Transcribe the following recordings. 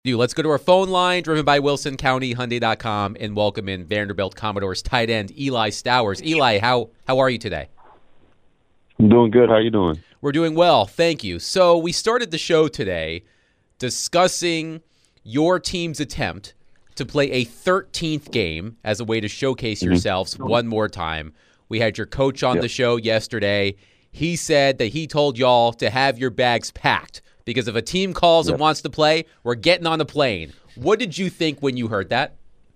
Let's go to our phone line, driven by WilsonCountyHyundai.com, and welcome in Vanderbilt Commodores tight end Eli Stowers. Eli, how are you today? I'm doing good. How are you doing? We're doing well, thank you. So we started the show today discussing your team's attempt to play a 13th game as a way to showcase yourselves one more time. We had your coach on the show yesterday. He said that he told y'all to have your bags packed because if a team calls and wants to play, we're getting on the plane. What did you think when you heard that?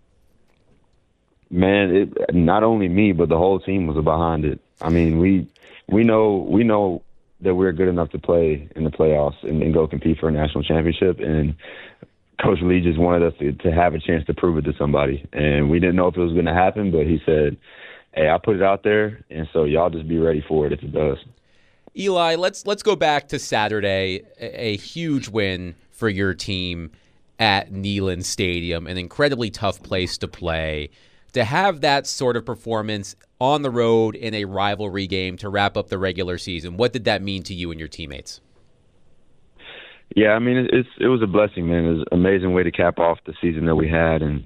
Man, not only me, but the whole team was behind it. I mean, we know that we're good enough to play in the playoffs and go compete for a national championship. And Coach Lee just wanted us to have a chance to prove it to somebody. And we didn't know if it was going to happen, but he said, hey, I put it out there, and so y'all just be ready for it if it does. Eli, let's go back to Saturday, a huge win for your team at Neyland Stadium, an incredibly tough place to play. To have that sort of performance on the road in a rivalry game to wrap up the regular season, what did that mean to you and your teammates? Yeah, I mean, it was a blessing, man. It was an amazing way to cap off the season that we had, and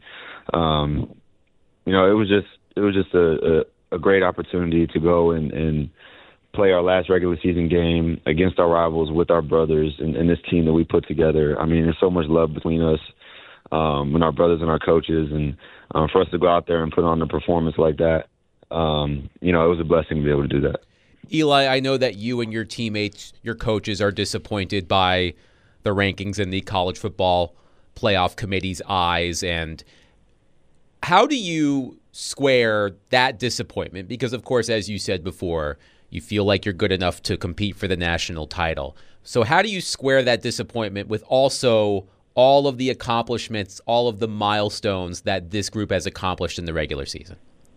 it was just a great opportunity to go and play our last regular season game against our rivals with our brothers and this team that we put together. I mean, there's so much love between us and our brothers and our coaches, and for us to go out there and put on a performance like that, it was a blessing to be able to do that. Eli, I know that you and your teammates, your coaches, are disappointed by the rankings in the college football playoff committee's eyes. And how do you square that disappointment? Because, of course, as you said before, you feel like you're good enough to compete for the national title. So how do you square that disappointment with also all of the accomplishments, all of the milestones that this group has accomplished in the regular season?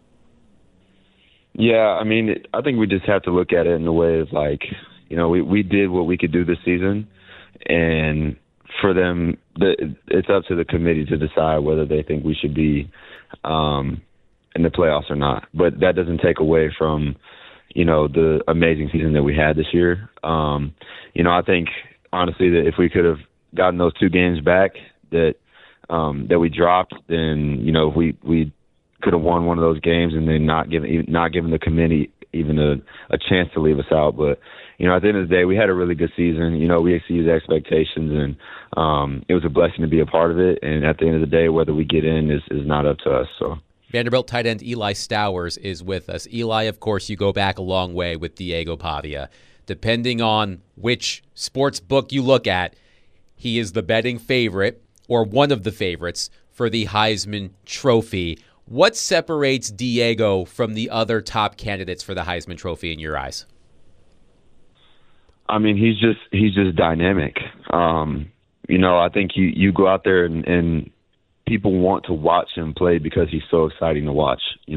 Yeah, I mean, I think we just have to look at it in the way of like, we did what we could do this season, and for them, it's up to the committee to decide whether they think we should be in the playoffs or not. But that doesn't take away from, the amazing season that we had this year. I think, honestly, that if we could have gotten those 2 games back that we dropped, then, we could have won one of those games and then not given the committee even a chance to leave us out. But, at the end of the day, we had a really good season. We exceeded expectations, and it was a blessing to be a part of it. And at the end of the day, whether we get in is not up to us. So Vanderbilt tight end Eli Stowers is with us. Eli, of course, you go back a long way with Diego Pavia. Depending on which sports book you look at, he is the betting favorite or one of the favorites for the Heisman Trophy. What separates Diego from the other top candidates for the Heisman Trophy in your eyes? I mean, he's just dynamic. I think you go out there and people want to watch him play because he's so exciting to watch. He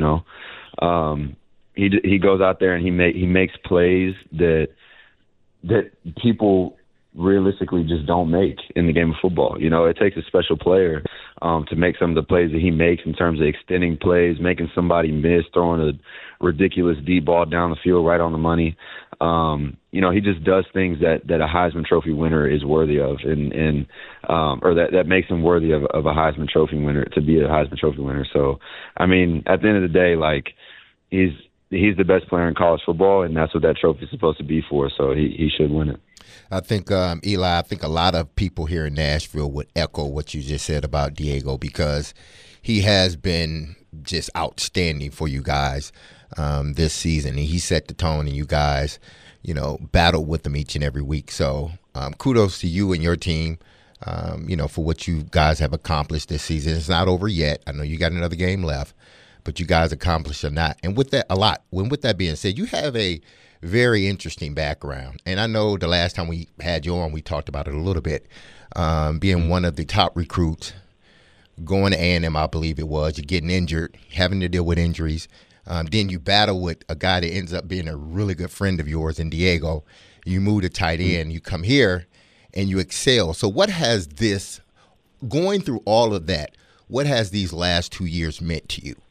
goes out there and he makes plays that people realistically just don't make in the game of football. It takes a special player to make some of the plays that he makes in terms of extending plays, making somebody miss, throwing a ridiculous deep ball down the field right on the money. He just does things that a Heisman Trophy winner is worthy of, or that makes him worthy of a Heisman Trophy winner, to be a Heisman Trophy winner. So, I mean, at the end of the day, like, he's the best player in college football, and that's what that trophy is supposed to be for. So he should win it. I think, Eli, a lot of people here in Nashville would echo what you just said about Diego, because he has been just outstanding for you guys this season. And he set the tone, and you guys, battled with him each and every week. So kudos to you and your team, for what you guys have accomplished this season. It's not over yet. I know you got another game left, but you guys accomplished a lot. And with that being said, you have a very interesting background. And I know the last time we had you on, we talked about it a little bit, being one of the top recruits, going to A&M, I believe it was. You're getting injured, having to deal with injuries. Then you battle with a guy that ends up being a really good friend of yours in Diego. You move to tight end. You come here, and you excel. So what has this, going through all of that, what has these last 2 years meant to you?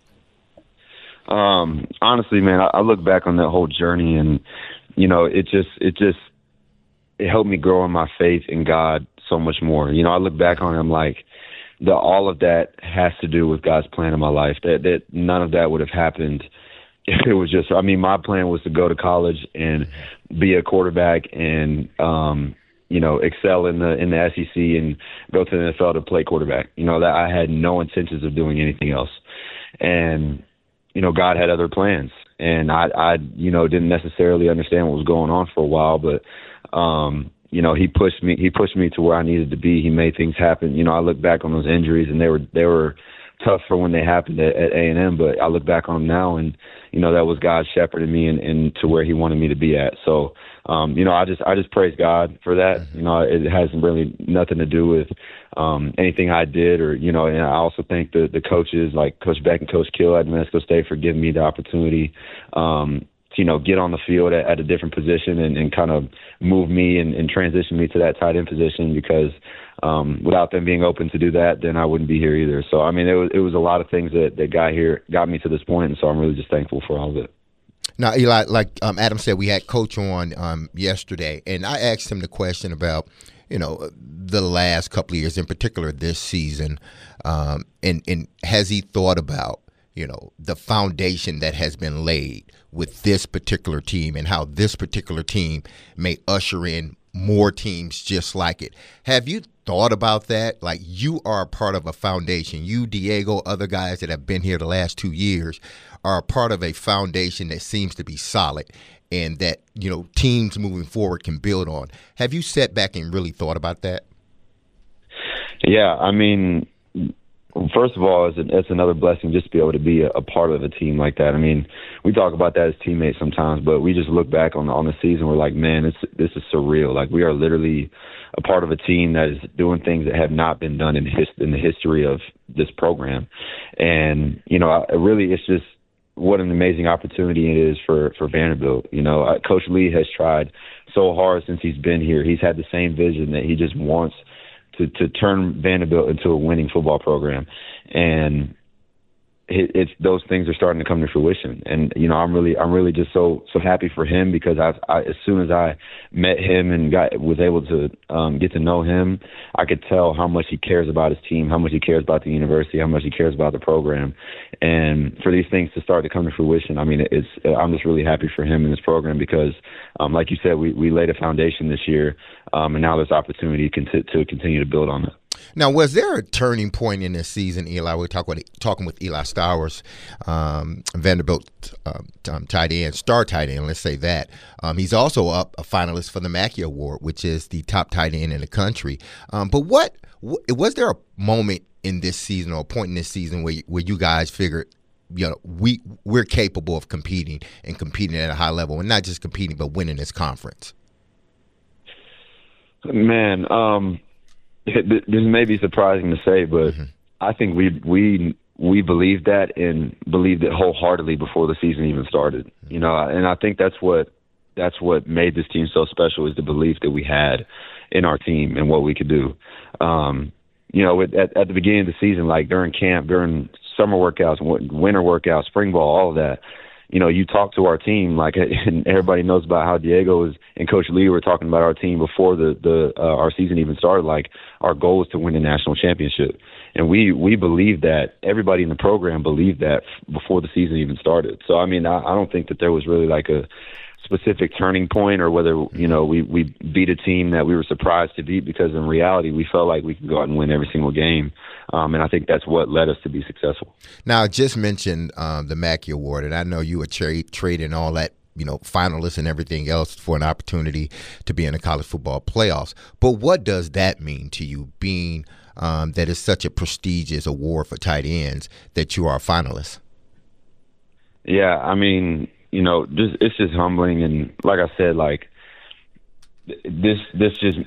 Honestly, man, I look back on that whole journey, and it helped me grow in my faith in God so much more. I look back on it, I'm like, all of that has to do with God's plan in my life. That none of that would have happened if it was just. My plan was to go to college and be a quarterback and excel in the SEC and go to the NFL to play quarterback. That I had no intentions of doing anything else, and God had other plans, and I didn't necessarily understand what was going on for a while, but he pushed me to where I needed to be. He made things happen. I look back on those injuries, and they were tough for when they happened at A&M, but I look back on them now, and that was God shepherding me and to where He wanted me to be at. So I just praise God for that. It hasn't really nothing to do with anything I did, or and I also thank the coaches like Coach Beck and Coach Kill at New Mexico State for giving me the opportunity to get on the field at a different position and kind of move me and transition me to that tight end position, because without them being open to do that, then I wouldn't be here either. So it was a lot of things that got me to this point, and so I'm really just thankful for all of it. Now, Eli, like Adam said, we had Coach on yesterday, and I asked him the question about, the last couple of years, in particular this season, and has he thought about, the foundation that has been laid with this particular team and how this particular team may usher in more teams just like it. Have you thought about that? Like, you are a part of a foundation. You, Diego, other guys that have been here the last 2 years are a part of a foundation that seems to be solid and that, teams moving forward can build on. Have you sat back and really thought about that? Yeah, first of all, it's another blessing just to be able to be a part of a team like that. We talk about that as teammates sometimes, but we just look back on the season. We're like, man, this is surreal. Like, we are literally a part of a team that is doing things that have not been done in the history of this program. And it's just what an amazing opportunity it is for Vanderbilt. Coach Lee has tried so hard since he's been here. He's had the same vision that he just wants to turn Vanderbilt into a winning football program, and it's those things are starting to come to fruition. And I'm really just so happy for him, because I as soon as I met him and was able to get to know him, I could tell how much he cares about his team, how much he cares about the university, how much he cares about the program. And for these things to start to come to fruition, I'm just really happy for him and his program, because like you said, we laid a foundation this year, and now there's opportunity to continue to build on it. Now, was there a turning point in this season, Eli? We're talking with Eli Stowers, Vanderbilt star tight end, let's say that. He's also a finalist for the Mackey Award, which is the top tight end in the country. But was there a moment in this season, or a point in this season where you guys figured, we're capable of competing at a high level, and not just competing, but winning this conference? Man, this may be surprising to say, but I think we believed that, and believed it wholeheartedly before the season even started. And I think that's what made this team so special, is the belief that we had in our team and what we could do. At the beginning of the season, like during camp, during summer workouts, winter workouts, spring ball, all of that, you talk to our team, like, and everybody knows about how Diego and Coach Lee were talking about our team before our season even started. Like, our goal was to win the national championship, and we believed that. Everybody in the program believed that before the season even started. So I don't think that there was really like a specific turning point, or whether we beat a team that we were surprised to beat, because in reality we felt like we could go out and win every single game, and I think that's what led us to be successful. Now, I just mentioned the Mackey Award, and I know you were trading all that, finalists and everything else for an opportunity to be in the college football playoffs. But what does that mean to you, being that it's such a prestigious award for tight ends that you are a finalist? Yeah, it's just humbling, and like I said, like, this just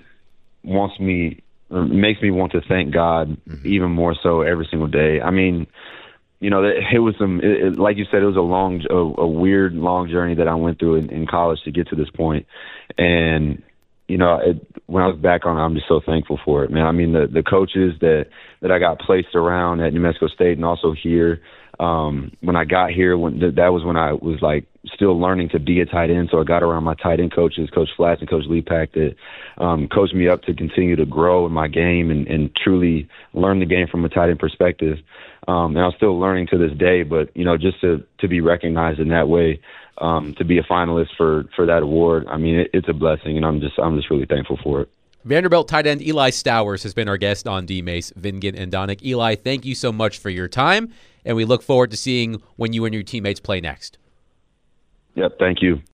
makes me want to thank God even more so every single day. It was like you said, it was a weird long journey that I went through in college to get to this point, and when I was back on it, I'm just so thankful for it, man. The coaches that I got placed around at New Mexico State and also here, when I got here, that was when I was like still learning to be a tight end. So I got around my tight end coaches, Coach Flats and Coach Lepak, that coached me up to continue to grow in my game and truly learn the game from a tight end perspective. And I'm still learning to this day, but just to be recognized in that way, to be a finalist for that award, I mean, it's a blessing, and I'm just really thankful for it. Vanderbilt tight end Eli Stowers has been our guest on D-Mace, Vingan, and Donick. Eli, thank you so much for your time, and we look forward to seeing when you and your teammates play next. Yep, thank you.